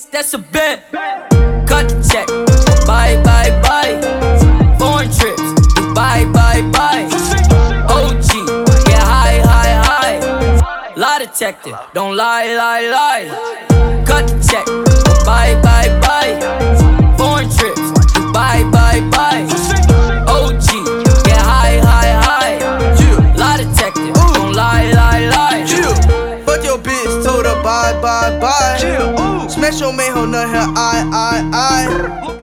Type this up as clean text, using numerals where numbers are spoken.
that's a bet. Cut the check, bye, bye, bye. Foreign trips, bye, bye, bye. OG, get high, high, high. Lie detector, don't lie, lie, lie. Cut the check, bye, bye, bye. Foreign trips, bye, bye, bye. OG, get high, high, high. Lie detector, don't lie, lie, lie. Fuck your bitch, told her bye, bye, bye. Smash your main hoe, nut her, I.